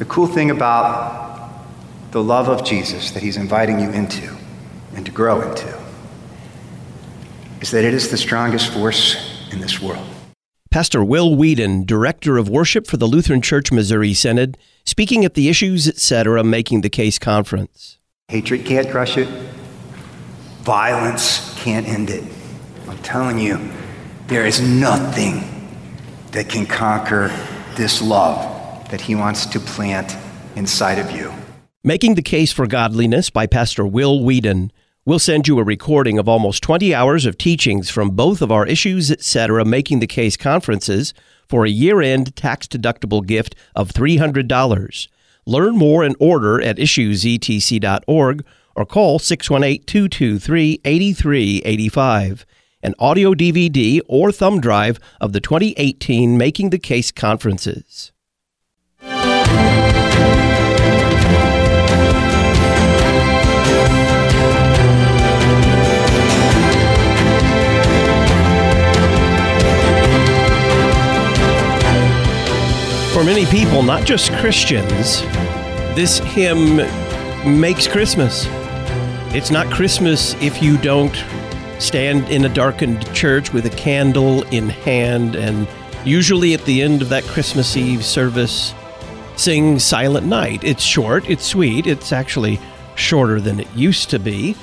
The cool thing about the love of Jesus that he's inviting you into and to grow into is that it is the strongest force in this world. Pastor Will Weedon, Director of Worship for the Lutheran Church Missouri Synod, speaking at the Issues, Etc. Making the Case conference. Hatred can't crush it. Violence can't end it. I'm telling you, there is nothing that can conquer this love that he wants to plant inside of you. Making the Case for Godliness by Pastor Will Weedon. We'll send you a recording of almost 20 hours of teachings from both of our Issues, Etc. Making the Case conferences for a year-end tax-deductible gift of $300. Learn more and order at issuesetc.org or call 618-223-8385. An audio DVD or thumb drive of the 2018 Making the Case conferences. For many people, not just Christians, this hymn makes Christmas. It's not Christmas if you don't stand in a darkened church with a candle in hand and usually at the end of that Christmas Eve service sing Silent Night. It's short, it's sweet, it's actually shorter than it used to be,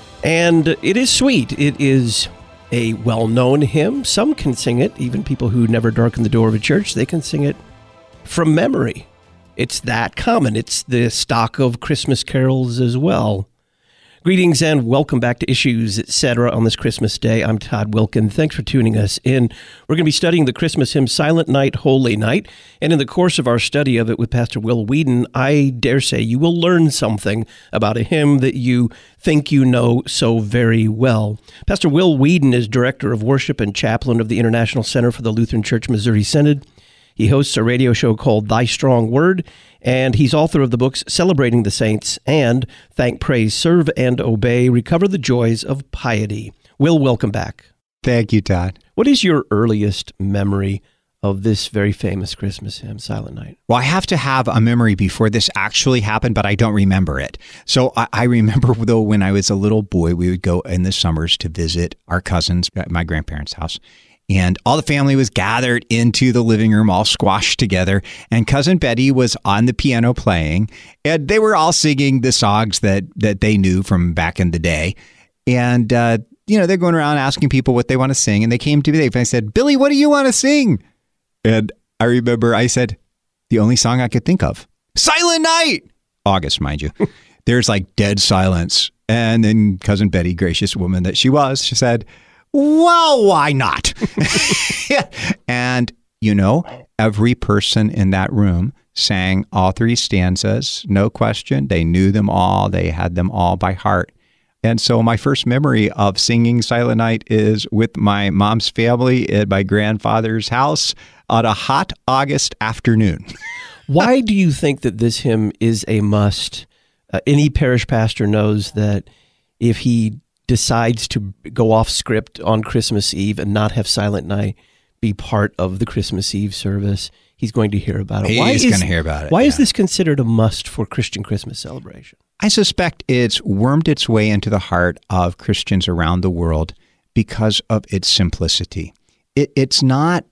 and it is sweet. It is a well-known hymn. Some can sing it, even people who never darken the door of a church, they can sing it from memory. It's that common. It's the stock of Christmas carols as well. Greetings and welcome back to Issues, Etc. on this Christmas Day. I'm Todd Wilkin. Thanks for tuning us in. We're going to be studying the Christmas hymn, Silent Night, Holy Night. And in the course of our study of it with Pastor Will Weedon, I dare say you will learn something about a hymn that you think you know so very well. Pastor Will Weedon is Director of Worship and Chaplain of the International Center for the Lutheran Church Missouri Synod. He hosts a radio show called Thy Strong Word, and he's author of the books Celebrating the Saints and Thank, Praise, Serve, and Obey, Recover the Joys of Piety. Will, welcome back. Thank you, Todd. What is your earliest memory of this very famous Christmas hymn, Silent Night? Well, I have to have a memory before this actually happened, but I don't remember it. So I remember, though, when I was a little boy, we would go in the summers to visit our cousins at my grandparents' house. And all the family was gathered into the living room, all squashed together. And Cousin Betty was on the piano playing. And they were all singing the songs that they knew from back in the day. And, they're going around asking people what they want to sing. And they came to me and I said, Billy, what do you want to sing? And I remember I said, the only song I could think of, Silent Night! August, mind you. There's like dead silence. And then Cousin Betty, gracious woman that she was, she said, well, why not? And, every person in that room sang all three stanzas, no question. They knew them all. They had them all by heart. And so my first memory of singing Silent Night is with my mom's family at my grandfather's house on a hot August afternoon. Why do you think that this hymn is a must? Any parish pastor knows that if he decides to go off script on Christmas Eve and not have Silent Night be part of the Christmas Eve service, he's going to hear about it. He's going to hear about it. Why is this considered a must for Christian Christmas celebration? I suspect it's wormed its way into the heart of Christians around the world because of its simplicity. It's not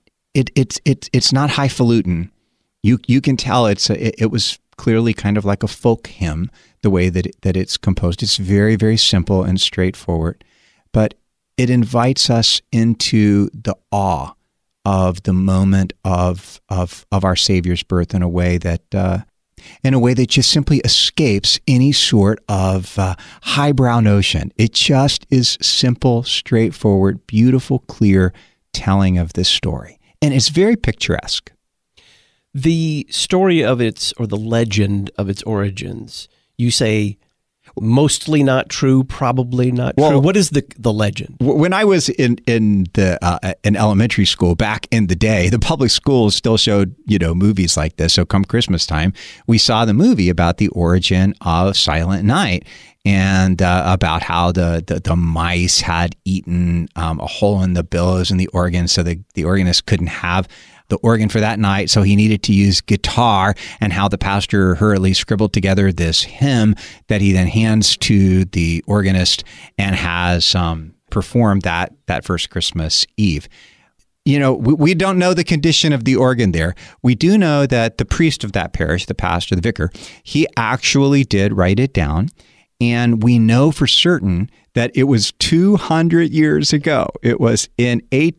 highfalutin. You can tell it was clearly kind of like a folk hymn, the way that it's composed. It's very, very simple and straightforward, but it invites us into the awe of the moment of our Savior's birth in a way that just simply escapes any sort of highbrow notion. It just is simple, straightforward, beautiful, clear telling of this story, and it's very picturesque. The story of the legend of its origins, you say mostly not true, probably not true. What is the legend? When I was in elementary school back in the day, the public schools still showed movies like this. So come Christmas time, we saw the movie about the origin of Silent Night and about how the mice had eaten a hole in the billows in the organ, so the organist couldn't have the organ for that night, so he needed to use guitar, and how the pastor hurriedly scribbled together this hymn that he then hands to the organist and has performed that first Christmas Eve. You know, we don't know the condition of the organ there. We do know that the priest of that parish, the pastor, the vicar, he actually did write it down. And we know for certain that it was 200 years ago. It was in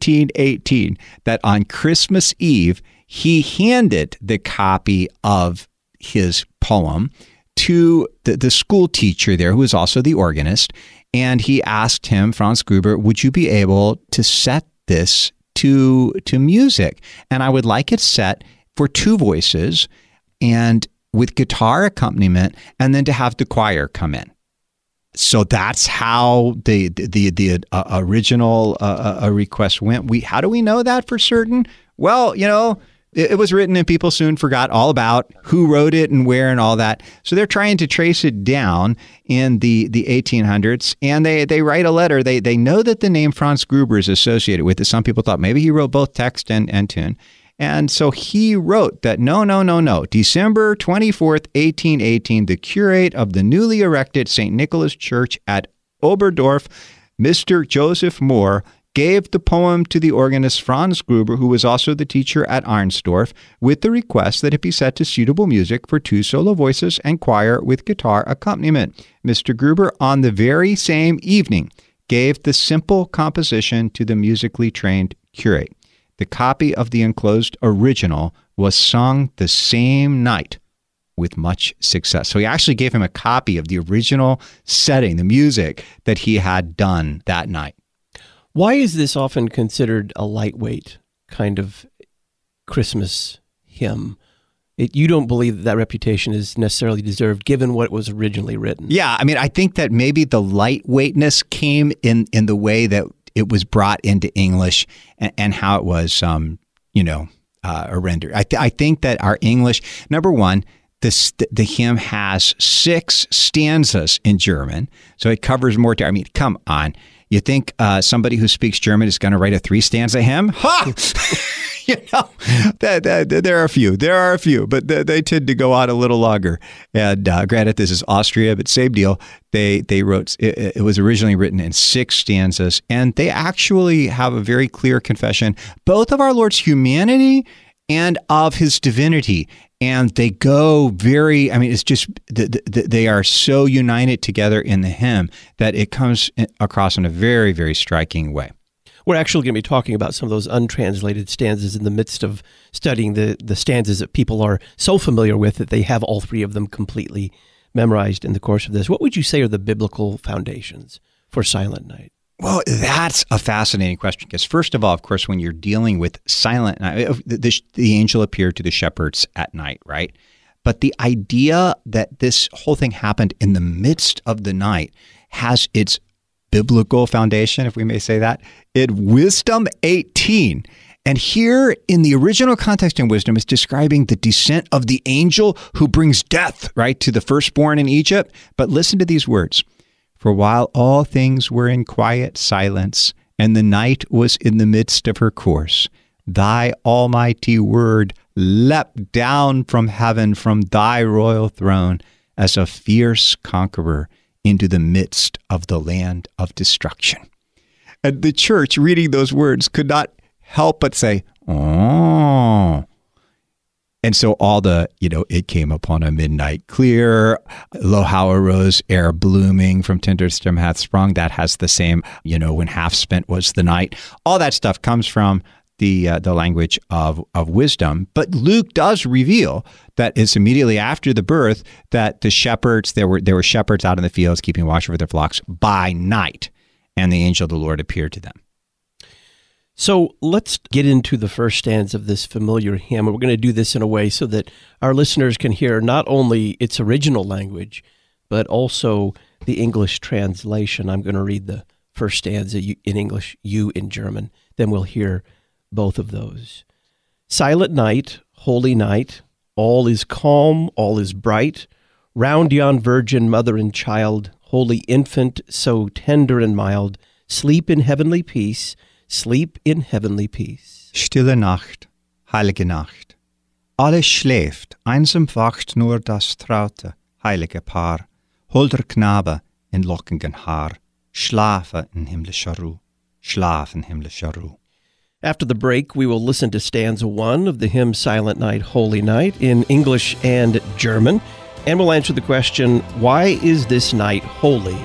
1818 that on Christmas Eve, he handed the copy of his poem to the school teacher there, who was also the organist. And he asked him, Franz Gruber, would you be able to set this to music? And I would like it set for two voices and with guitar accompaniment, and then to have the choir come in. So that's how the original request went. How do we know that for certain? Well, you know, it was written and people soon forgot all about who wrote it and where and all that. So they're trying to trace it down in the 1800s, and they write a letter. They know that the name Franz Gruber is associated with it. Some people thought maybe he wrote both text and tune. And so he wrote that, no. December 24th, 1818, the curate of the newly erected St. Nicholas Church at Oberdorf, Mr. Joseph Moore, gave the poem to the organist Franz Gruber, who was also the teacher at Arnsdorf, with the request that it be set to suitable music for two solo voices and choir with guitar accompaniment. Mr. Gruber, on the very same evening, gave the simple composition to the musically trained curate. The copy of the enclosed original was sung the same night with much success. So he actually gave him a copy of the original setting, the music that he had done that night. Why is this often considered a lightweight kind of Christmas hymn? You don't believe that reputation is necessarily deserved given what was originally written. Yeah, I mean, I think that maybe the lightweightness came in the way that it was brought into English and how it was, rendered. I think that our English, number one, the hymn has 6 stanzas in German, so it covers more. I mean, come on. You think somebody who speaks German is going to write a 3-stanza hymn? Ha! You know, there are a few, but they tend to go on a little longer. And granted, this is Austria, but same deal. They wrote, it was originally written in 6 stanzas, and they actually have a very clear confession, both of our Lord's humanity and of his divinity. And they go it's just, they are so united together in the hymn that it comes across in a very, very striking way. We're actually going to be talking about some of those untranslated stanzas in the midst of studying the stanzas that people are so familiar with that they have all 3 of them completely memorized in the course of this. What would you say are the biblical foundations for Silent Night? Well, that's a fascinating question because first of all, of course, when you're dealing with Silent Night, the angel appeared to the shepherds at night, right? But the idea that this whole thing happened in the midst of the night has its biblical foundation, if we may say that, in Wisdom 18. And here in the original context in Wisdom, it's describing the descent of the angel who brings death, right, to the firstborn in Egypt. But listen to these words. For while all things were in quiet silence, and the night was in the midst of her course, thy almighty word leapt down from heaven from thy royal throne as a fierce conqueror into the midst of the land of destruction. And the church, reading those words, could not help but say, oh. And so all it came upon a midnight clear, lo how arose ere blooming from tender stem hath sprung. That has the same, when half spent was the night. All that stuff comes from the language of wisdom. But Luke does reveal that it's immediately after the birth that the shepherds, there were shepherds out in the fields keeping watch over their flocks by night, and the angel of the Lord appeared to them. So let's get into the first stanza of this familiar hymn. We're going to do this in a way so that our listeners can hear not only its original language, but also the English translation. I'm going to read the first stanza in English, you in German. Then we'll hear both of those. Silent night, holy night, all is calm, all is bright. Round yon virgin mother and child, holy infant, so tender and mild, sleep in heavenly peace, sleep in heavenly peace. Stille Nacht, heilige Nacht. Alles schläft, einsam wacht nur das traute, heilige Paar. Holder Knabe in lockigen Haar, schlafe in himmlischer Ruhe, schlaf in himmlischer Ruhe. After the break, we will listen to stanza 1 of the hymn Silent Night, Holy Night in English and German, and we'll answer the question, why is this night holy?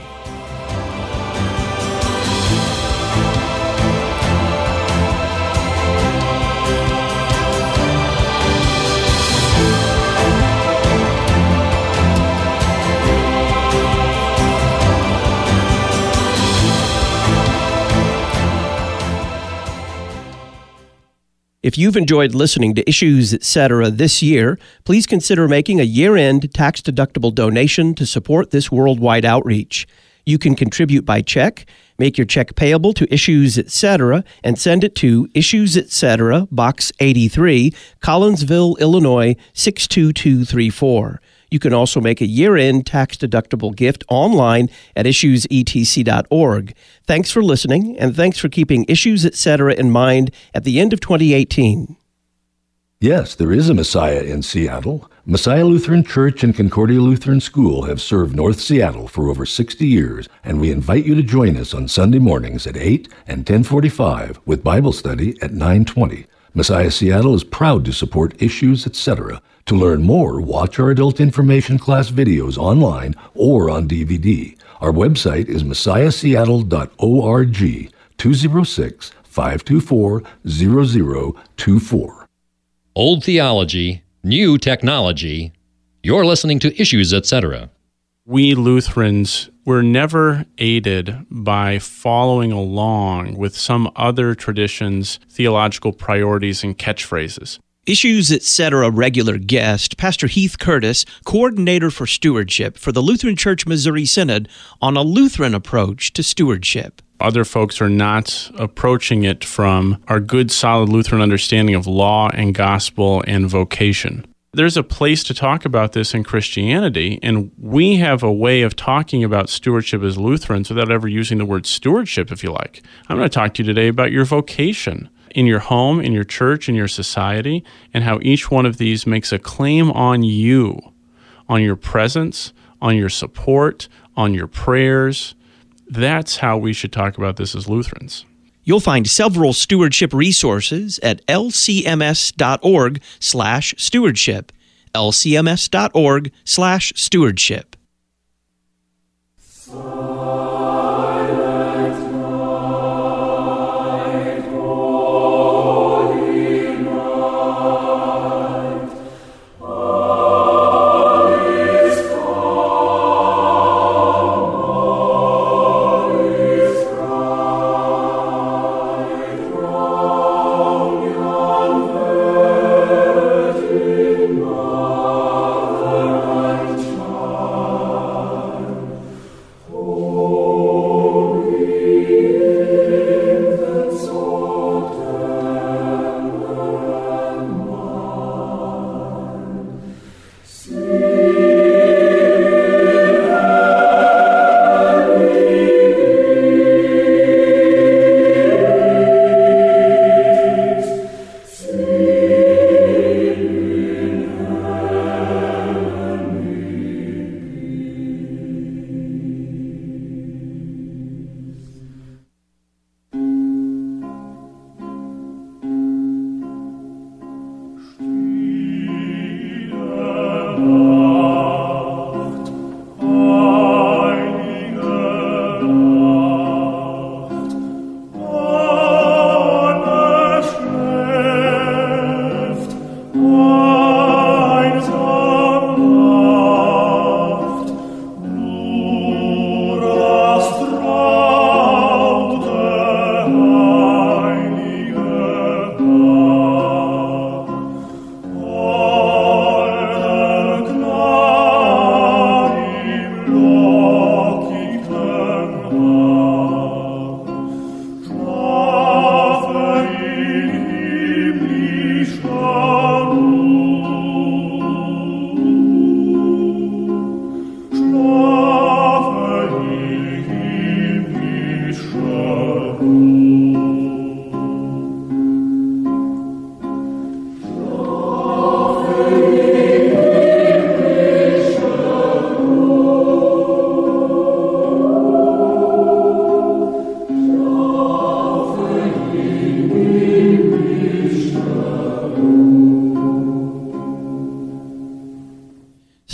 If you've enjoyed listening to Issues, Etc. this year, please consider making a year-end tax-deductible donation to support this worldwide outreach. You can contribute by check, make your check payable to Issues, Etc., and send it to Issues, Etc., Box 83, Collinsville, Illinois, 62234. You can also make a year-end tax-deductible gift online at issuesetc.org. Thanks for listening, and thanks for keeping Issues, Etc. in mind at the end of 2018. Yes, there is a Messiah in Seattle. Messiah Lutheran Church and Concordia Lutheran School have served North Seattle for over 60 years, and we invite you to join us on Sunday mornings at 8 and 10:45 with Bible study at 9:20. Messiah Seattle is proud to support Issues, Etc. To learn more, watch our adult information class videos online or on DVD. Our website is messiahseattle.org, 206-524-0024. Old theology, new technology. You're listening to Issues, Etc. We Lutherans were never aided by following along with some other tradition's theological priorities and catchphrases. Issues, Etc. regular guest, Pastor Heath Curtis, coordinator for stewardship for the Lutheran Church Missouri Synod, on a Lutheran approach to stewardship. Other folks are not approaching it from our good, solid Lutheran understanding of law and gospel and vocation. There's a place to talk about this in Christianity, and we have a way of talking about stewardship as Lutherans without ever using the word stewardship, if you like. I'm going to talk to you today about your vocation in your home, in your church, in your society, and how each one of these makes a claim on you, on your presence, on your support, on your prayers. That's how we should talk about this as Lutherans. You'll find several stewardship resources at lcms.org/stewardship, lcms.org/stewardship.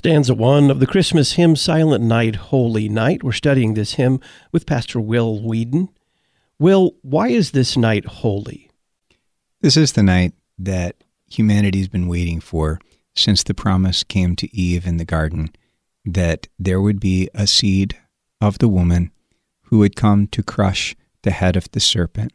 Stanza 1 of the Christmas hymn, Silent Night, Holy Night. We're studying this hymn with Pastor Will Whedon. Will, why is this night holy? This is the night that humanity's been waiting for since the promise came to Eve in the garden that there would be a seed of the woman who would come to crush the head of the serpent.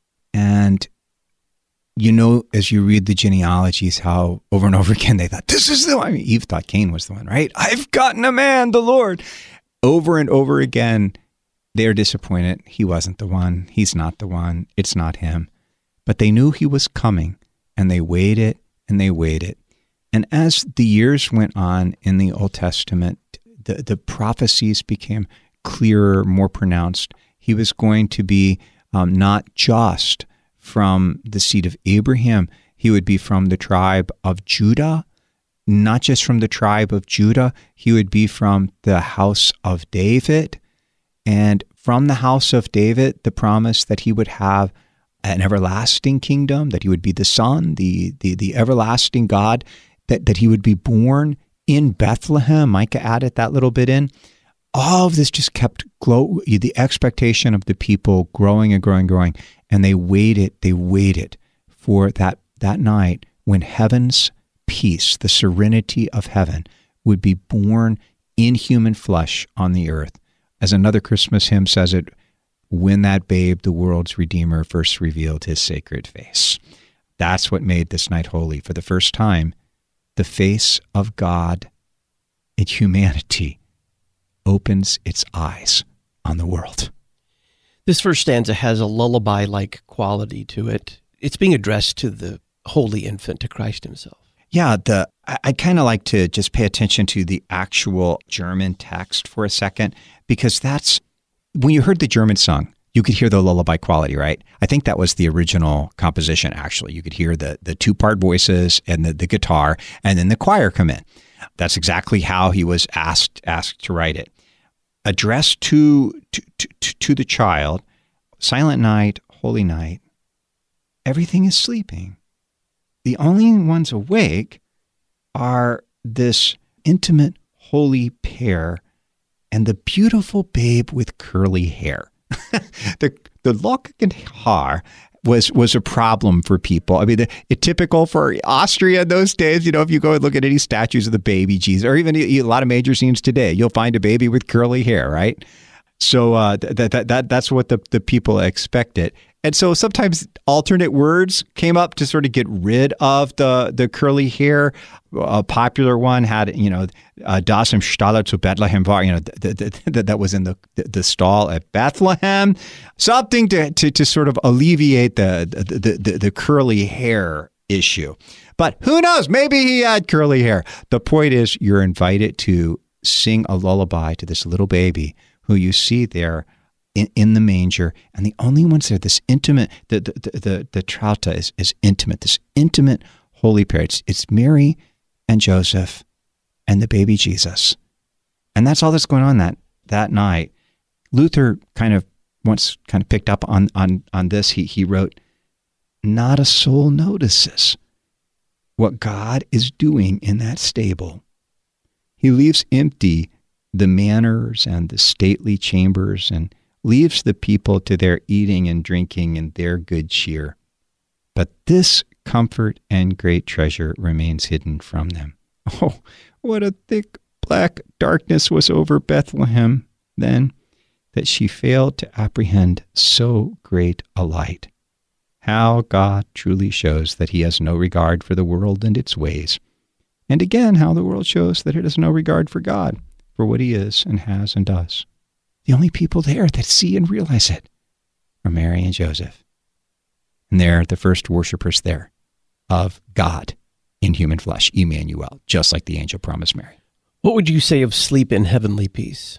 And you know, as you read the genealogies, how over and over again they thought, this is the one. I mean, Eve thought Cain was the one, right? I've gotten a man, the Lord. Over and over again, they're disappointed. He wasn't the one. He's not the one. It's not him. But they knew he was coming, and they waited and they waited. And as the years went on in the Old Testament, the prophecies became clearer, more pronounced. He was going to be not just from the seed of Abraham, he would be from the tribe of Judah. Not just from the tribe of Judah, he would be from the house of David. And from the house of David, the promise that he would have an everlasting kingdom, that he would be the Son, the everlasting God, that he would be born in Bethlehem. Micah added that little bit in. All of this just kept the expectation of the people growing and growing and growing. And they waited for that night when heaven's peace, the serenity of heaven, would be born in human flesh on the earth. As another Christmas hymn says it, when that babe, the world's Redeemer, first revealed his sacred face. That's what made this night holy. For the first time, the face of God in humanity opens its eyes on the world. This first stanza has a lullaby-like quality to it. It's being addressed to the holy infant, to Christ himself. Yeah, I kind of like to just pay attention to the actual German text for a second, because that's, when you heard the German sung, you could hear the lullaby quality, right? I think that was the original composition, actually. You could hear the two-part voices and the guitar, and then the choir come in. That's exactly how he was asked to write it. Addressed to the child, silent night, holy night, everything is sleeping. The only ones awake are this intimate, holy pair and the beautiful babe with curly hair. The lockige Haar was a problem for people. I mean, it's typical for Austria in those days. You know, if you go and look at any statues of the baby Jesus, or even a lot of major scenes today, you'll find a baby with curly hair, right? So that's what the people expected. And so sometimes alternate words came up to sort of get rid of the curly hair. A popular one had, das im Stalle zu Bethlehem war, that was in the stall at Bethlehem. Something to sort of alleviate the curly hair issue. But who knows? Maybe he had curly hair. The point is, you're invited to sing a lullaby to this little baby who you see there in the manger, and the only ones there, this intimate, the Traute is intimate, this intimate holy pair. It's Mary and Joseph and the baby Jesus. And that's all that's going on that night. Luther once picked up on this. He wrote, not a soul notices what God is doing in that stable. He leaves empty the manors and the stately chambers, and leaves the people to their eating and drinking and their good cheer. But this comfort and great treasure remains hidden from them. Oh, what a thick black darkness was over Bethlehem then, that she failed to apprehend so great a light. How God truly shows that he has no regard for the world and its ways. And again, how the world shows that it has no regard for God, for what he is and has and does. The only people there that see and realize it are Mary and Joseph. And they're the first worshipers there of God in human flesh, Emmanuel, just like the angel promised Mary. What would you say of sleep in heavenly peace?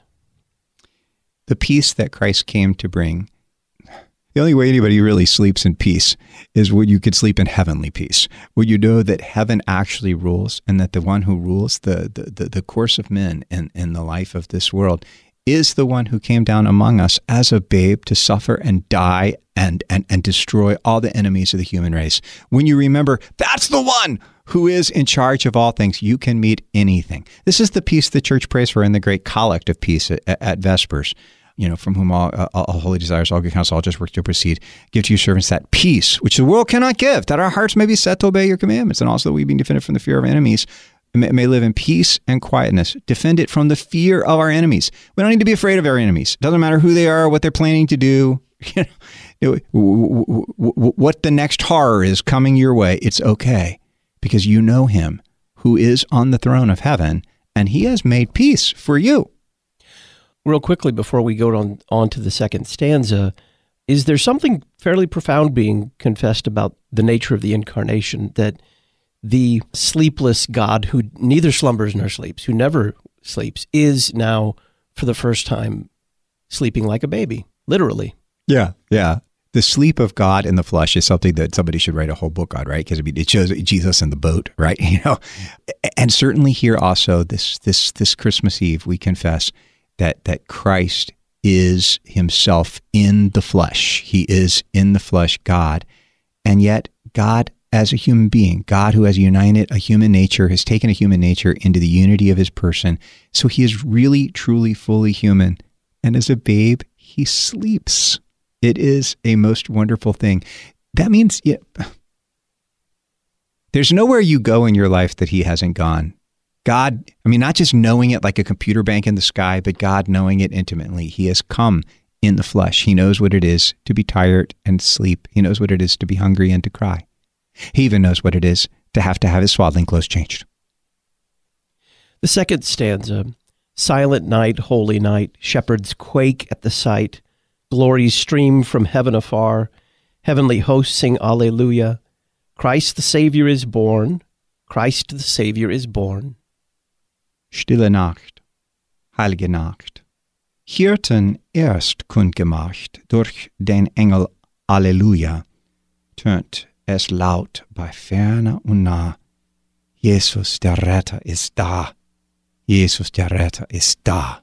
The peace that Christ came to bring. The only way anybody really sleeps in peace is when you could sleep in heavenly peace, when you know that heaven actually rules, and that the one who rules the course of men and the life of this world is the one who came down among us as a babe to suffer and die and destroy all the enemies of the human race. When you remember, that's the one who is in charge of all things, you can meet anything. This is the peace the church prays for in the great collect of peace at Vespers. From whom all holy desires, all good counsel, all just work to proceed. Give to your servants that peace, which the world cannot give, that our hearts may be set to obey your commandments, and also that we, being defended from the fear of enemies, may live in peace and quietness. Defend it from the fear of our enemies. We don't need to be afraid of our enemies. It doesn't matter who they are, what they're planning to do, what the next horror is coming your way. It's okay, because you know him who is on the throne of heaven, and he has made peace for you. Real quickly, before we go on to the second stanza, is there something fairly profound being confessed about the nature of the incarnation, that the sleepless God who neither slumbers nor sleeps, who never sleeps, is now, for the first time, sleeping like a baby, literally? Yeah. The sleep of God in the flesh is something that somebody should write a whole book on, right? Because it shows Jesus in the boat, right? And certainly here also, this Christmas Eve, we confess that Christ is himself in the flesh. He is in the flesh God, and yet God as a human being, God who has united a human nature, has taken a human nature into the unity of his person. So he is really, truly, fully human. And as a babe, he sleeps. It is a most wonderful thing. That means there's nowhere you go in your life that he hasn't gone. God, not just knowing it like a computer bank in the sky, but God knowing it intimately. He has come in the flesh. He knows what it is to be tired and sleep. He knows what it is to be hungry and to cry. He even knows what it is to have his swaddling clothes changed. The second stanza, silent night, holy night, shepherds quake at the sight, glories stream from heaven afar, heavenly hosts sing Alleluia, Christ the Savior is born, Christ the Savior is born. Stille Nacht, heilige Nacht, Hirten erst kundgemacht durch den Engel Alleluia, tönt es laut bei Ferne und nah. Jesus der Retter ist da. Jesus der Retter ist da.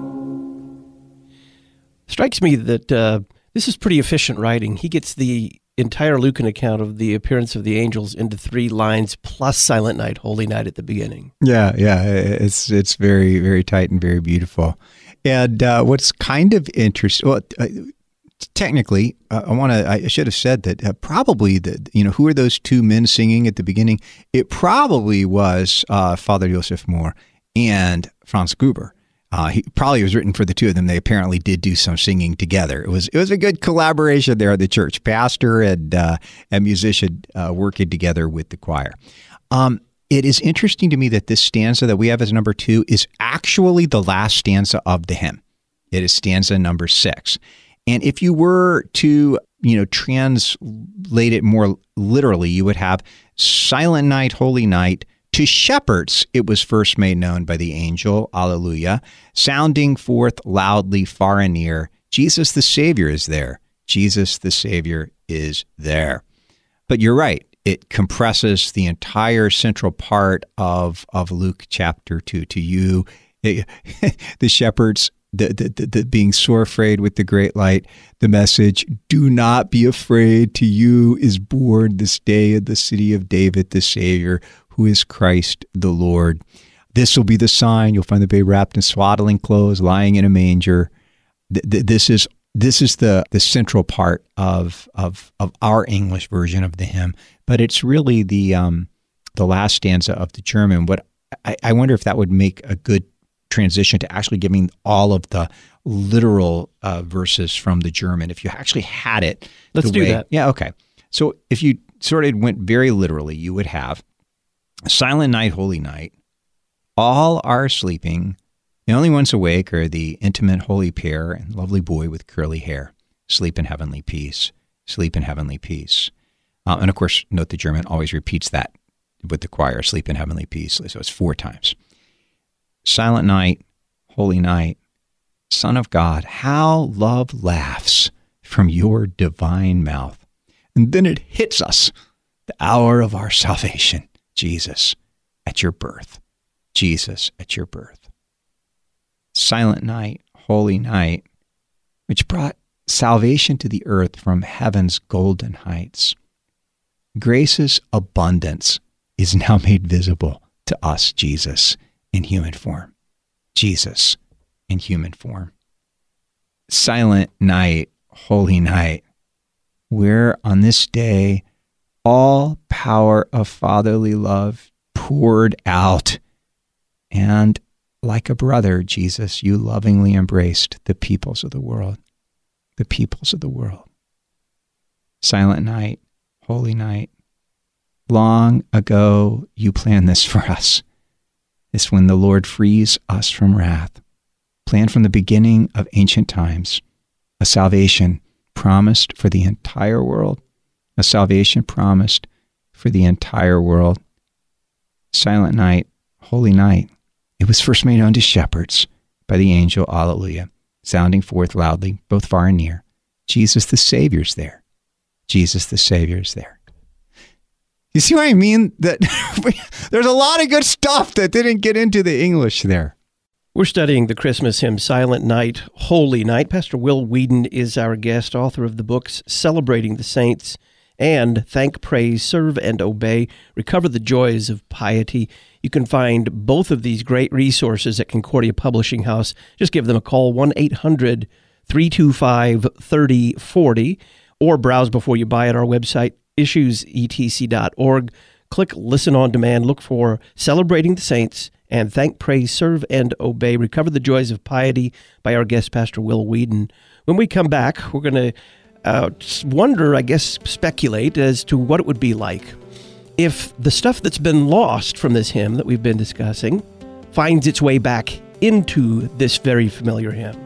Strikes me that this is pretty efficient writing. He gets the entire Lucan account of the appearance of the angels into 3 lines plus Silent Night, Holy Night at the beginning. Yeah. It's very, very tight and very beautiful. And what's kind of interesting, well, technically, I should have said that probably who are those 2 men singing at the beginning? It probably was Father Joseph Mohr and Franz Gruber. He probably was written for the 2 of them. They apparently did do some singing together. It was a good collaboration there at the church, pastor and musician working together with the choir. It is interesting to me that this stanza that we have as number 2 is actually the last stanza of the hymn. It is stanza number 6. And if you were to, translate it more literally, you would have Silent Night, Holy Night. To shepherds, it was first made known by the angel, Alleluia, sounding forth loudly far and near. Jesus the Savior is there. Jesus the Savior is there. But you're right. It compresses the entire central part of Luke chapter 2 to you. The shepherds, the being sore afraid with the great light, the message, do not be afraid, to you is born this day in the city of David the Savior, who is Christ the Lord. This will be the sign. You'll find the babe wrapped in swaddling clothes, lying in a manger. This is the central part of our English version of the hymn, but it's really the last stanza of the German. What I wonder if that would make a good transition to actually giving all of the literal verses from the German. If you actually had it, let's do that. Yeah, okay. So if you sort of went very literally, you would have Silent Night, Holy Night. All are sleeping. The only ones awake are the intimate holy pair and lovely boy with curly hair. Sleep in heavenly peace. Sleep in heavenly peace. And of course, note the German always repeats that with the choir, sleep in heavenly peace. So it's 4 times. Silent Night, Holy Night. Son of God, how love laughs from your divine mouth. And then it hits us, the hour of our salvation. Jesus, at your birth. Jesus, at your birth. Silent Night, Holy Night, which brought salvation to the earth from heaven's golden heights. Grace's abundance is now made visible to us, Jesus, in human form. Jesus, in human form. Silent Night, Holy Night, where on this day all power of fatherly love poured out, and like a brother, Jesus, you lovingly embraced the peoples of the world. The peoples of the world. Silent Night, Holy Night. Long ago, you planned this for us. This when the Lord frees us from wrath. Planned from the beginning of ancient times. A salvation promised for the entire world. A salvation promised for the entire world. Silent Night, Holy Night. It was first made known to shepherds by the angel, Alleluia, sounding forth loudly, both far and near. Jesus the Savior's there. Jesus the Savior's there. You see what I mean? That there's a lot of good stuff that didn't get into the English there. We're studying the Christmas hymn, Silent Night, Holy Night. Pastor Will Whedon is our guest, author of the books Celebrating the Saints and Thank, Praise, Serve, and Obey, Recover the Joys of Piety. You can find both of these great resources at Concordia Publishing House. Just give them a call, 1-800-325-3040, or browse before you buy at our website, issuesetc.org. Click Listen on Demand. Look for Celebrating the Saints and Thank, Praise, Serve, and Obey, Recover the Joys of Piety by our guest, Pastor Will Whedon. When we come back, we're going to wonder, I guess, speculate as to what it would be like if the stuff that's been lost from this hymn that we've been discussing finds its way back into this very familiar hymn.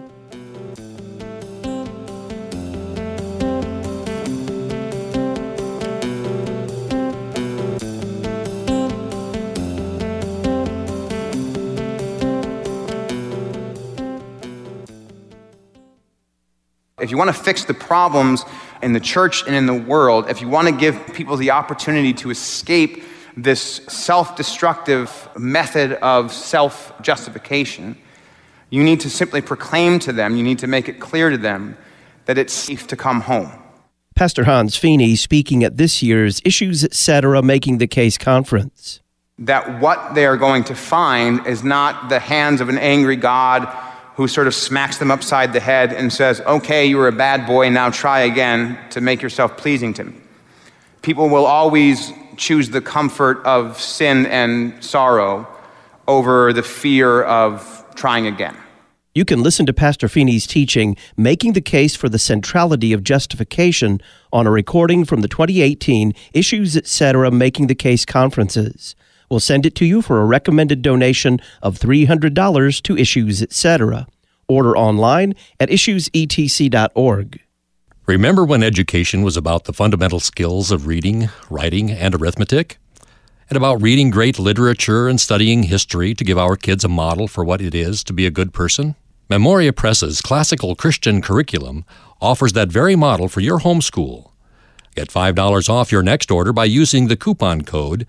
If you want to fix the problems in the church and in the world, if you want to give people the opportunity to escape this self-destructive method of self-justification, you need to simply proclaim to them, you need to make it clear to them that it's safe to come home. Pastor Hans Feeney speaking at this year's Issues Etc. Making the Case conference. That what they are going to find is not the hands of an angry God who sort of smacks them upside the head and says, okay, you were a bad boy, now try again to make yourself pleasing to me. People will always choose the comfort of sin and sorrow over the fear of trying again. You can listen to Pastor Feeney's teaching, Making the Case for the Centrality of Justification, on a recording from the 2018 Issues Etc. Making the Case conferences. We'll send it to you for a recommended donation of $300 to Issues Etc. Order online at issuesetc.org. Remember when education was about the fundamental skills of reading, writing, and arithmetic? And about reading great literature and studying history to give our kids a model for what it is to be a good person? Memoria Press's classical Christian curriculum offers that very model for your homeschool. Get $5 off your next order by using the coupon code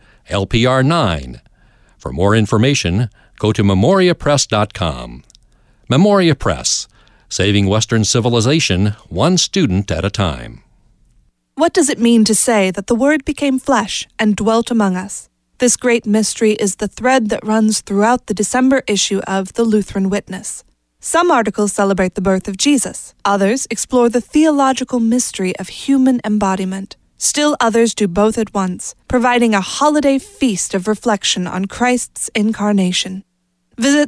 LPR9. For more information, go to memoriapress.com. Memoria Press, saving Western civilization one student at a time. What does it mean to say that the Word became flesh and dwelt among us? This great mystery is the thread that runs throughout the December issue of The Lutheran Witness. Some articles celebrate the birth of Jesus. Others explore the theological mystery of human embodiment. Still others do both at once, providing a holiday feast of reflection on Christ's incarnation. Visit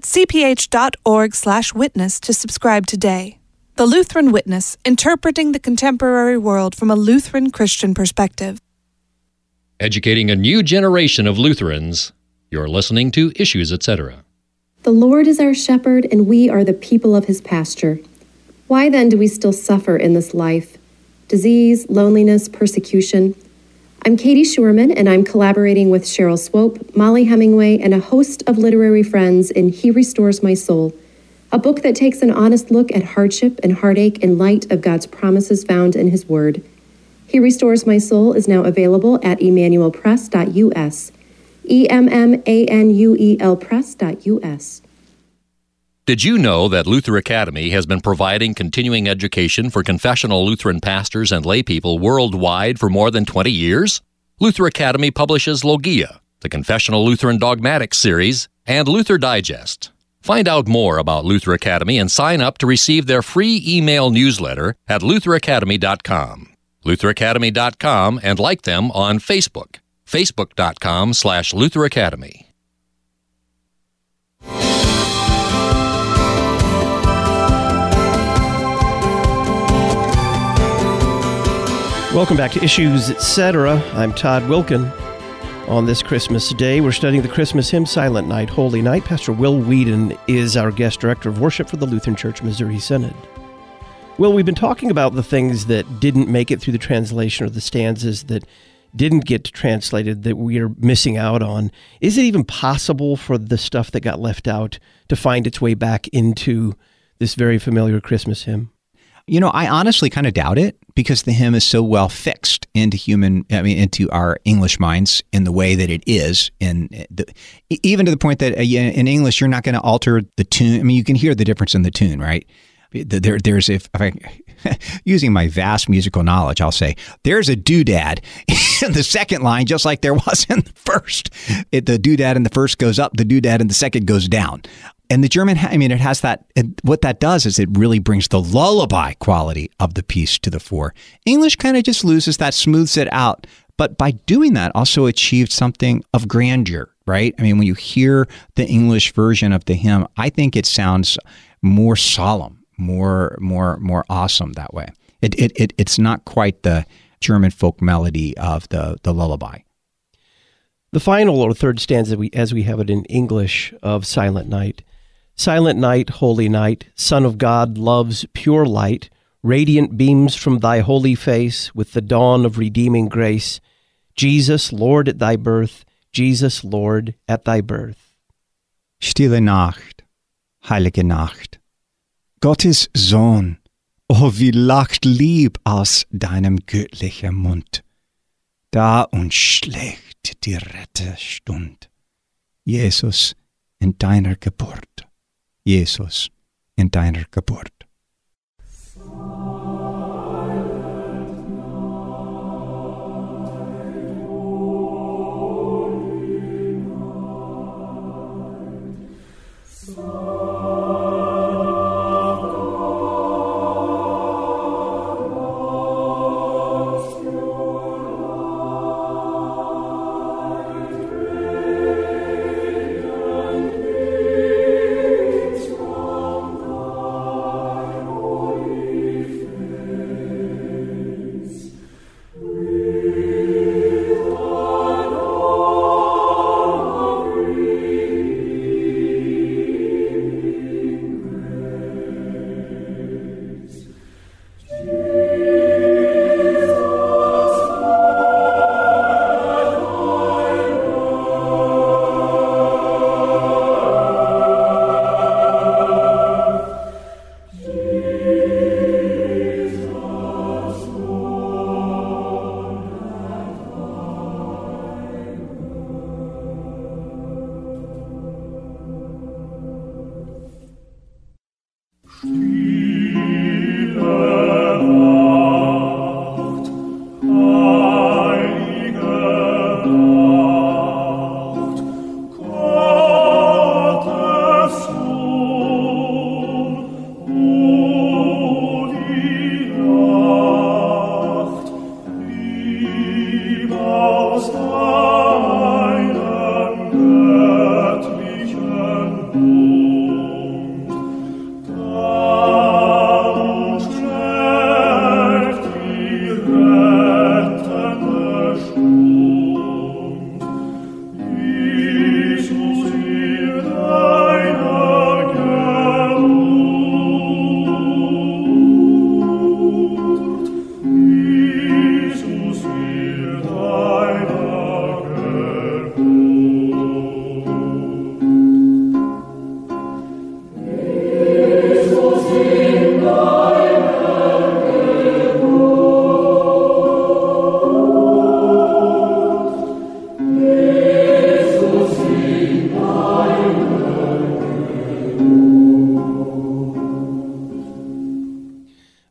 cph.org/witness to subscribe today. The Lutheran Witness, interpreting the contemporary world from a Lutheran Christian perspective. Educating a new generation of Lutherans. You're listening to Issues Etc. The Lord is our shepherd, and we are the people of his pasture. Why then do we still suffer in this life? Disease, loneliness, persecution. I'm Katie Schurman, and I'm collaborating with Cheryl Swope, Molly Hemingway, and a host of literary friends in He Restores My Soul, a book that takes an honest look at hardship and heartache in light of God's promises found in his word. He Restores My Soul is now available at emmanuelpress.us. EMMANUELpress.us. Did you know that Luther Academy has been providing continuing education for confessional Lutheran pastors and laypeople worldwide for more than 20 years? Luther Academy publishes Logia, the Confessional Lutheran Dogmatics series, and Luther Digest. Find out more about Luther Academy and sign up to receive their free email newsletter at lutheracademy.com. lutheracademy.com, and like them on Facebook. facebook.com/Luther Academy. Welcome back to Issues Etc. I'm Todd Wilkin. On this Christmas Day, we're studying the Christmas hymn, Silent Night, Holy Night. Pastor Will Whedon is our guest director of worship for the Lutheran Church Missouri Synod. Will, we've been talking about the things that didn't make it through the translation, or the stanzas that didn't get translated that we are missing out on. Is it even possible for the stuff that got left out to find its way back into this very familiar Christmas hymn? You know, I honestly kind of doubt it, because the hymn is so well fixed into our English minds in the way that it is, even to the point that in English you're not going to alter the tune. I mean, you can hear the difference in the tune, right? There's if I using my vast musical knowledge, I'll say there's a doodad in the second line, just like there was in the first. The doodad in the first goes up, the doodad in the second goes down. And the German, it has that. What that does is it really brings the lullaby quality of the piece to the fore. English kind of just loses that, smooths it out. But by doing that, also achieved something of grandeur, right? I mean, when you hear the English version of the hymn, I think it sounds more solemn, more awesome that way. It's not quite the German folk melody of the lullaby. The final or third stanza, as we have it in English, of Silent Night. Silent night, holy night, Son of God, love's pure light, radiant beams from thy holy face with the dawn of redeeming grace. Jesus, Lord, at thy birth, Jesus, Lord, at thy birth. Stille Nacht, heilige Nacht, Gottes Sohn, o wie lacht Lieb aus deinem göttlichen Mund. Da uns schlägt die Retterstund. Jesus, in deiner Geburt. Jesus, in deiner Geburt.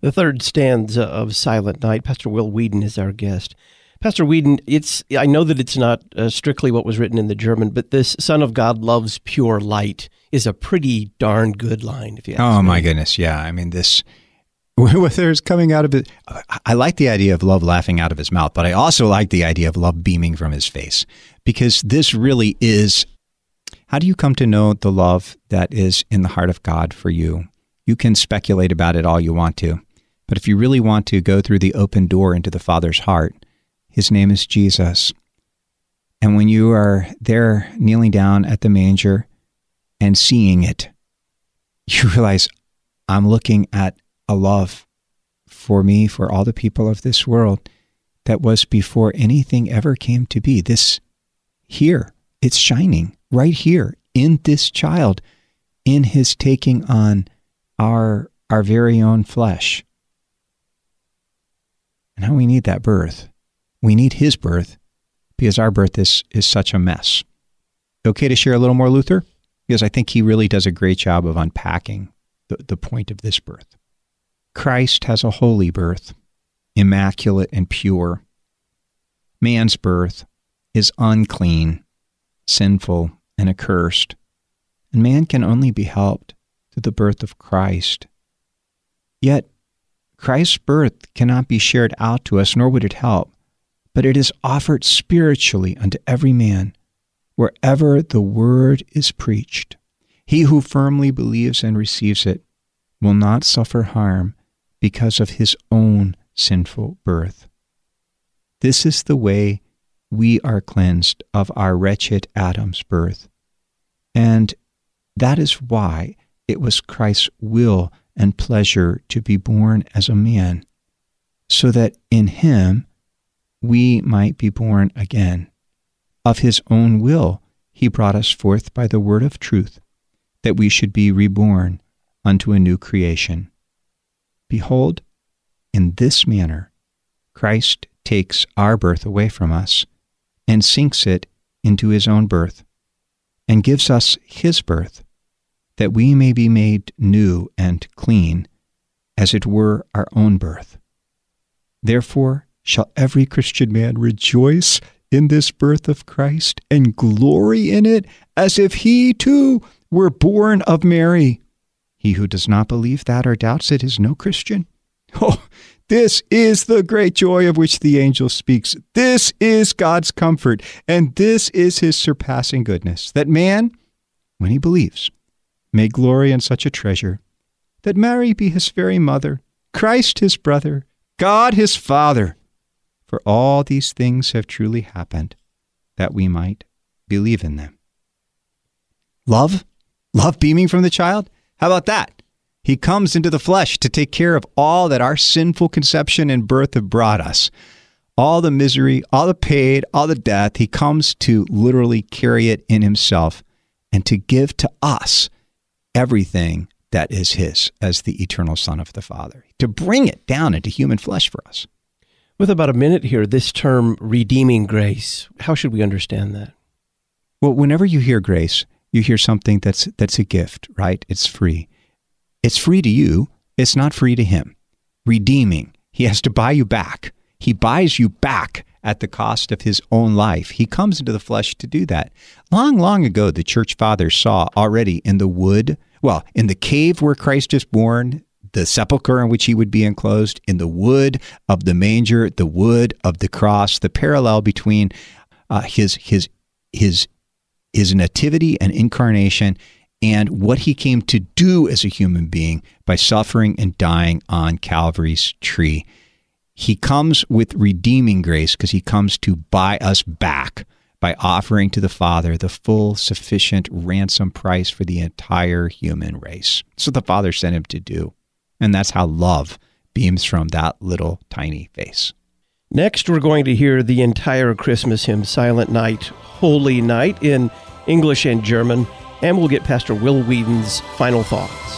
The third stanza of Silent Night. Pastor Will Whedon is our guest. Pastor Whedon, I know that it's not strictly what was written in the German, but this "Son of God loves pure light" is a pretty darn good line, if you ask me. Oh, my goodness, yeah. I mean, what there's coming out of it. I like the idea of love laughing out of his mouth, but I also like the idea of love beaming from his face, because this really is, how do you come to know the love that is in the heart of God for you? You can speculate about it all you want to, but if you really want to go through the open door into the Father's heart, his name is Jesus. And when you are there kneeling down at the manger and seeing it, you realize, I'm looking at a love for me, for all the people of this world, that was before anything ever came to be. This here, it's shining right here in this child, in his taking on our very own flesh. And how we need that birth. We need his birth, because our birth is such a mess. Okay to share a little more, Luther? Because I think he really does a great job of unpacking the point of this birth. Christ has a holy birth, immaculate and pure. Man's birth is unclean, sinful, and accursed, and man can only be helped through the birth of Christ. Yet, Christ's birth cannot be shared out to us, nor would it help, but it is offered spiritually unto every man, wherever the word is preached. He who firmly believes and receives it will not suffer harm because of his own sinful birth. This is the way we are cleansed of our wretched Adam's birth. And that is why it was Christ's will and pleasure to be born as a man, so that in him we might be born again. Of his own will he brought us forth by the word of truth, that we should be reborn unto a new creation. Behold, in this manner Christ takes our birth away from us and sinks it into his own birth, and gives us his birth, that we may be made new and clean, as it were our own birth. Therefore shall every Christian man rejoice in this birth of Christ and glory in it, as if he too were born of Mary. He who does not believe that or doubts it is no Christian. Oh, this is the great joy of which the angel speaks. This is God's comfort, and this is his surpassing goodness, that man, when he believes, may glory in such a treasure, that Mary be his very mother, Christ his brother, God his Father. For all these things have truly happened, that we might believe in them. Love? Love beaming from the child? How about that? He comes into the flesh to take care of all that our sinful conception and birth have brought us. All the misery, all the pain, all the death. He comes to literally carry it in himself and to give to us everything that is his as the eternal Son of the Father, to bring it down into human flesh for us. With about a minute here, this term redeeming grace, how should we understand that? Well, whenever you hear grace, you hear something that's a gift, right? It's free. It's free to you. It's not free to him. Redeeming. He has to buy you back. He buys you back at the cost of his own life. He comes into the flesh to do that. Long, long ago, the church fathers saw already in the wood, in the cave where Christ is born, the sepulcher in which he would be enclosed, in the wood of the manger, the wood of the cross, the parallel between his nativity and incarnation and what he came to do as a human being by suffering and dying on Calvary's tree. He comes with redeeming grace because he comes to buy us back by offering to the Father the full, sufficient ransom price for the entire human race. That's what the Father sent him to do. And that's how love beams from that little tiny face. Next, we're going to hear the entire Christmas hymn, Silent Night, Holy Night, in English and German, and we'll get Pastor Will Whedon's final thoughts.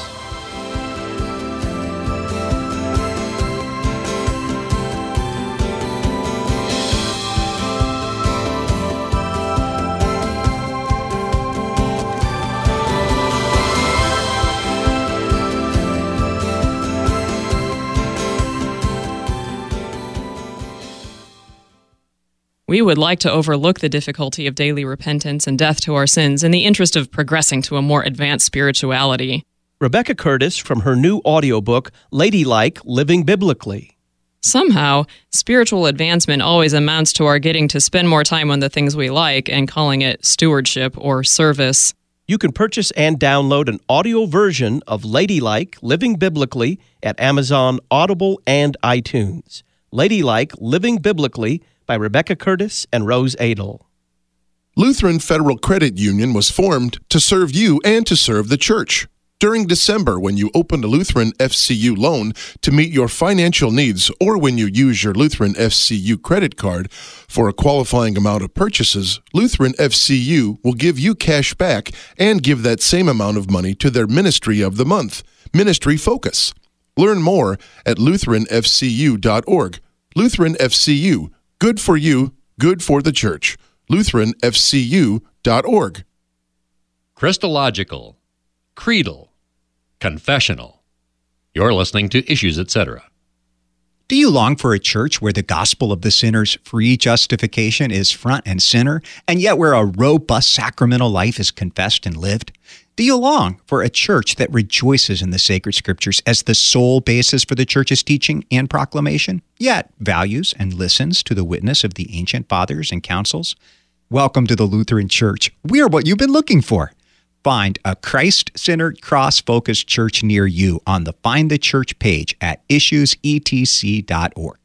We would like to overlook the difficulty of daily repentance and death to our sins in the interest of progressing to a more advanced spirituality. Rebecca Curtis from her new audiobook, Ladylike, Living Biblically. Somehow, spiritual advancement always amounts to our getting to spend more time on the things we like and calling it stewardship or service. You can purchase and download an audio version of Ladylike, Living Biblically at Amazon, Audible, and iTunes. Ladylike, Living Biblically by Rebecca Curtis and Rose Adel. Lutheran Federal Credit Union was formed to serve you and to serve the church. During December, when you open a Lutheran FCU loan to meet your financial needs, or when you use your Lutheran FCU credit card for a qualifying amount of purchases, Lutheran FCU will give you cash back and give that same amount of money to their Ministry of the Month, Ministry Focus. Learn more at lutheranfcu.org. Lutheran FCU, good for you, good for the church. lutheranfcu.org. Christological, creedal, confessional. You're listening to Issues, Etc. Do you long for a church where the gospel of the sinner's free justification is front and center, and yet where a robust sacramental life is confessed and lived? Do you long for a church that rejoices in the sacred scriptures as the sole basis for the church's teaching and proclamation, yet values and listens to the witness of the ancient fathers and councils? Welcome to the Lutheran Church. We are what you've been looking for. Find a Christ-centered, cross-focused church near you on the Find the Church page at issuesetc.org.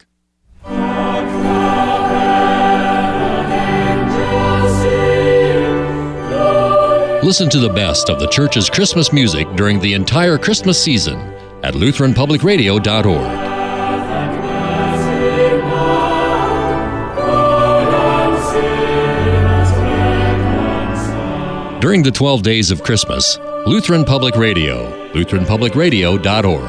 Listen to the best of the church's Christmas music during the entire Christmas season at lutheranpublicradio.org. During the 12 days of Christmas, Lutheran Public Radio, lutheranpublicradio.org.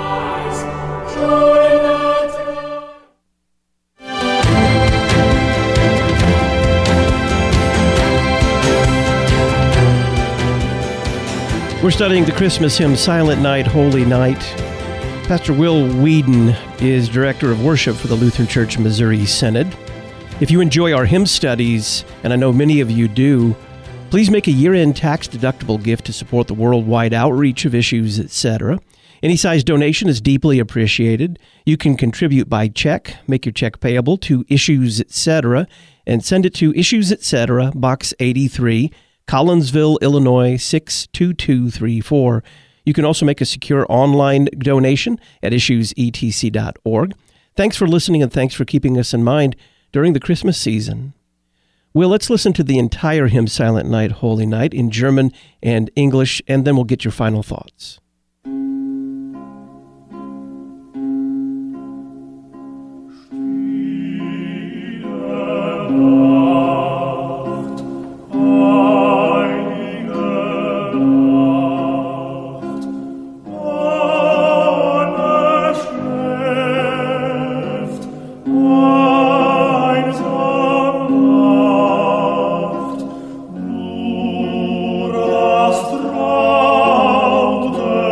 We're studying the Christmas hymn, Silent Night, Holy Night. Pastor Will Whedon is Director of Worship for the Lutheran Church Missouri Synod. If you enjoy our hymn studies, and I know many of you do, please make a year-end tax-deductible gift to support the worldwide outreach of Issues, etc. Any size donation is deeply appreciated. You can contribute by check, make your check payable to Issues, etc., and send it to Issues, etc., Box 83, Collinsville, Illinois, 62234. You can also make a secure online donation at issuesetc.org. Thanks for listening, and thanks for keeping us in mind during the Christmas season. Well, let's listen to the entire hymn, Silent Night, Holy Night, in German and English, and then we'll get your final thoughts. Traut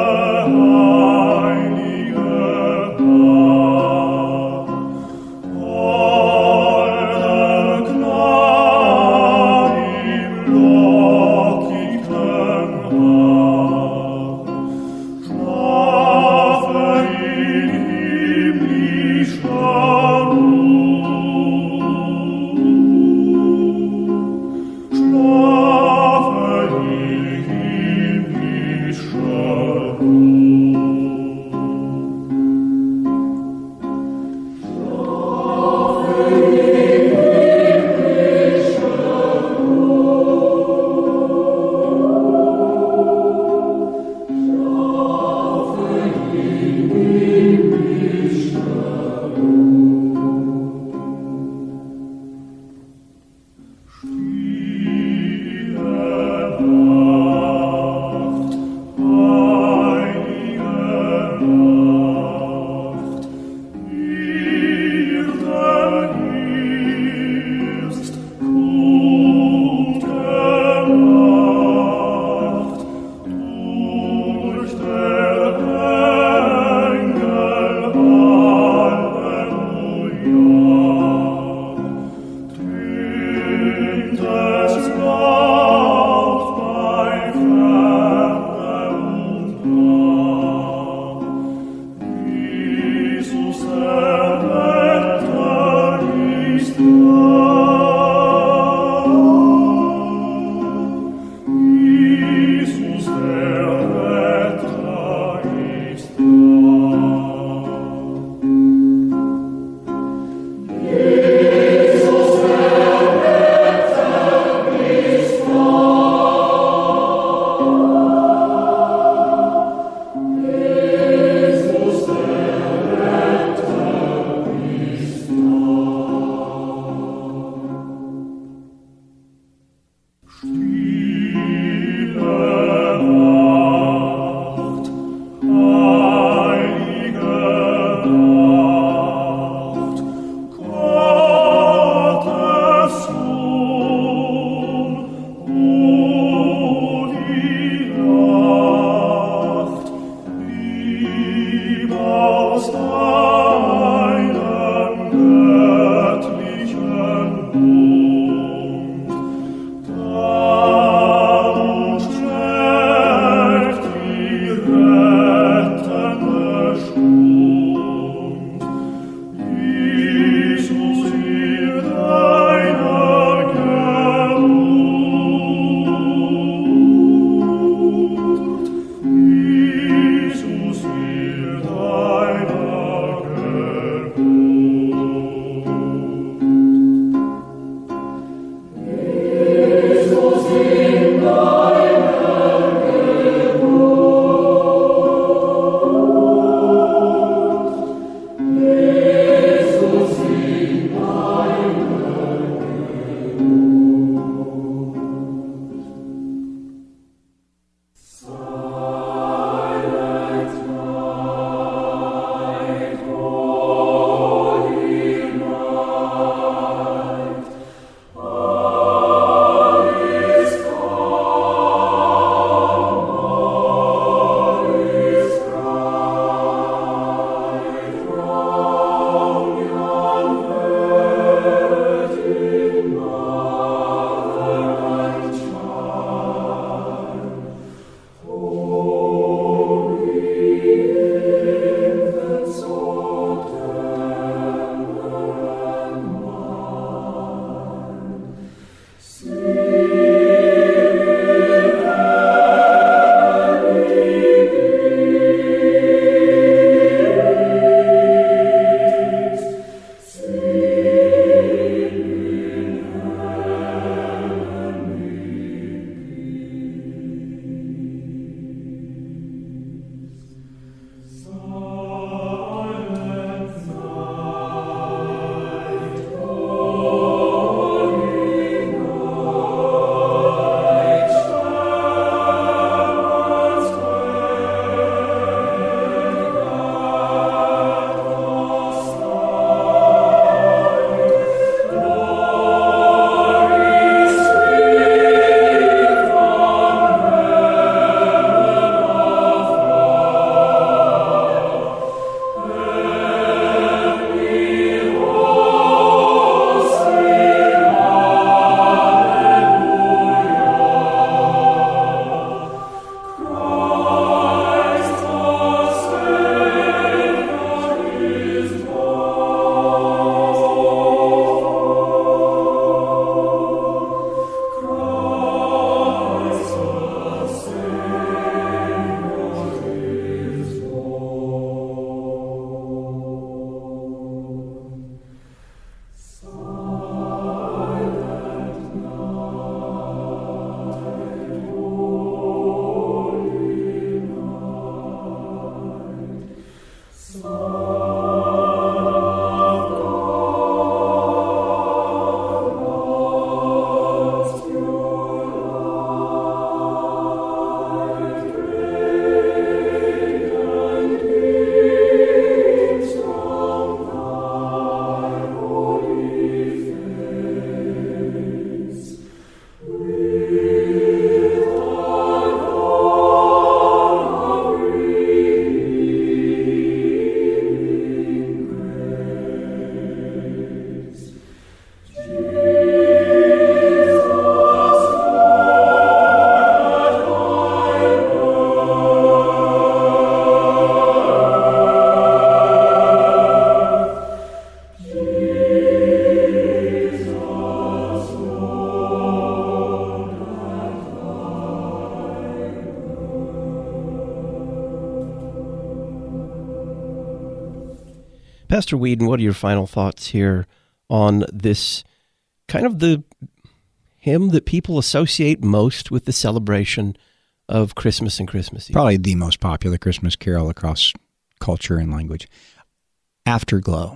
Pastor Whedon, what are your final thoughts here on this kind of the hymn that people associate most with the celebration of Christmas and Christmas Eve? Probably the most popular Christmas carol across culture and language. Afterglow.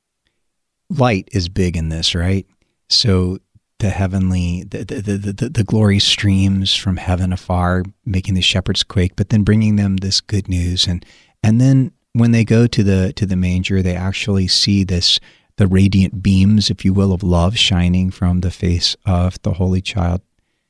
Light is big in this, right? So the heavenly, the glory streams from heaven afar, making the shepherds quake, but then bringing them this good news. And then when they go to the manger, they actually see the radiant beams, if you will, of love shining from the face of the Holy Child.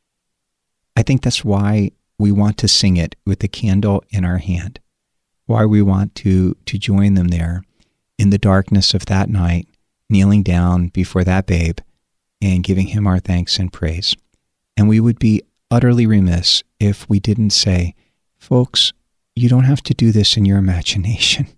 I think that's why we want to sing it with the candle in our hand, why we want to join them there in the darkness of that night, kneeling down before that babe and giving him our thanks and praise. And we would be utterly remiss if we didn't say, folks, you don't have to do this in your imagination.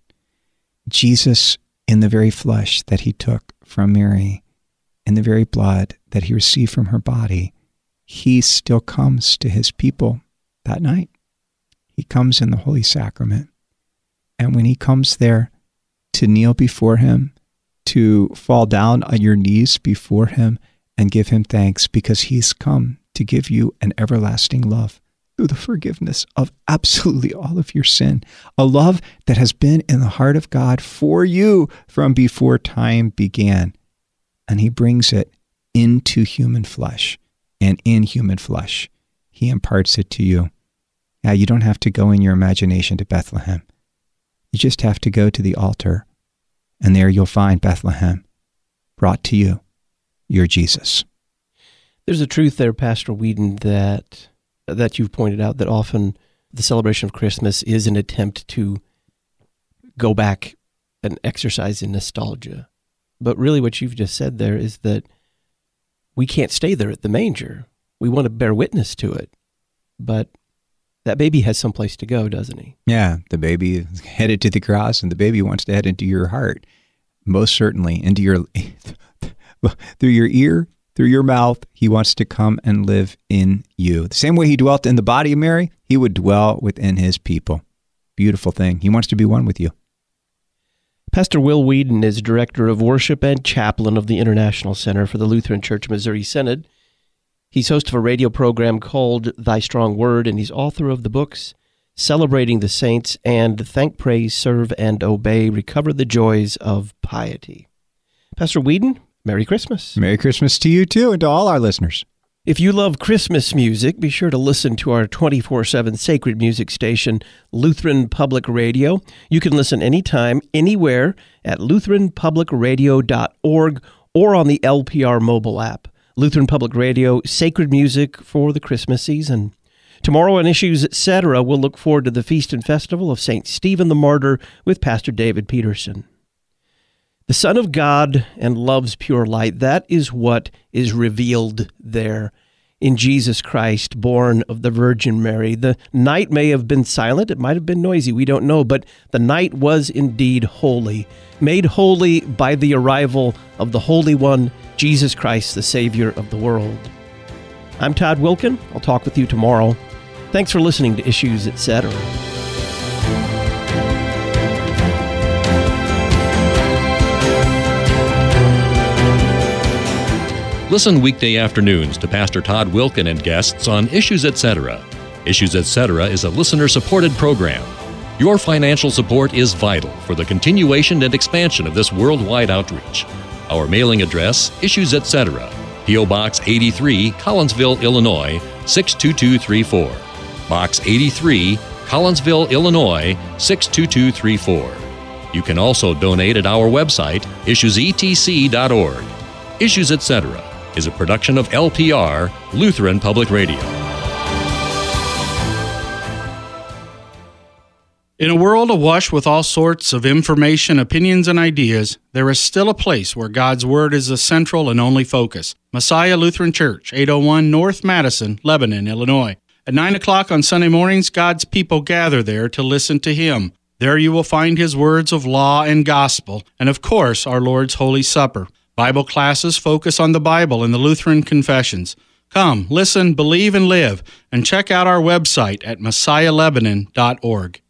Jesus, in the very flesh that he took from Mary, in the very blood that he received from her body, he still comes to his people that night. He comes in the Holy Sacrament. And when he comes there to kneel before him, to fall down on your knees before him and give him thanks, because he's come to give you an everlasting love through the forgiveness of absolutely all of your sin, a love that has been in the heart of God for you from before time began. And he brings it into human flesh, and in human flesh, he imparts it to you. Now, you don't have to go in your imagination to Bethlehem. You just have to go to the altar, and there you'll find Bethlehem brought to you, your Jesus. There's a truth there, Pastor Whedon, that you've pointed out, that often the celebration of Christmas is an attempt to go back and exercise in nostalgia. But really what you've just said there is that we can't stay there at the manger. We want to bear witness to it. But that baby has someplace to go, doesn't he? Yeah, the baby is headed to the cross, and the baby wants to head into your heart. Most certainly, into your through your ear, through your mouth, he wants to come and live in you. The same way he dwelt in the body of Mary, he would dwell within his people. Beautiful thing. He wants to be one with you. Pastor Will Whedon is Director of Worship and Chaplain of the International Center for the Lutheran Church Missouri Synod. He's host of a radio program called Thy Strong Word, and he's author of the books Celebrating the Saints and Thank, Praise, Serve, and Obey, Recover the Joys of Piety. Pastor Whedon, Merry Christmas. Merry Christmas to you too, and to all our listeners. If you love Christmas music, be sure to listen to our 24/7 sacred music station, Lutheran Public Radio. You can listen anytime, anywhere at lutheranpublicradio.org or on the LPR mobile app. Lutheran Public Radio, sacred music for the Christmas season. Tomorrow on Issues Etc., we'll look forward to the Feast and Festival of St. Stephen the Martyr with Pastor David Peterson. The Son of God and love's pure light, that is what is revealed there in Jesus Christ, born of the Virgin Mary. The night may have been silent, it might have been noisy, we don't know, but the night was indeed holy, made holy by the arrival of the Holy One, Jesus Christ, the Savior of the world. I'm Todd Wilkin. I'll talk with you tomorrow. Thanks for listening to Issues Etc. Listen weekday afternoons to Pastor Todd Wilkin and guests on Issues Etc. Issues Etc. is a listener-supported program. Your financial support is vital for the continuation and expansion of this worldwide outreach. Our mailing address, Issues Etc., P.O. Box 83, Collinsville, Illinois, 62234. Box 83, Collinsville, Illinois, 62234. You can also donate at our website, issuesetc.org. Issues Etc. is a production of LPR, Lutheran Public Radio. In a world awash with all sorts of information, opinions, and ideas, there is still a place where God's Word is the central and only focus. Messiah Lutheran Church, 801 North Madison, Lebanon, Illinois. At 9 o'clock on Sunday mornings, God's people gather there to listen to Him. There you will find His words of law and gospel, and of course, our Lord's Holy Supper. Bible classes focus on the Bible and the Lutheran confessions. Come, listen, believe, and live, and check out our website at messiahlebanon.org.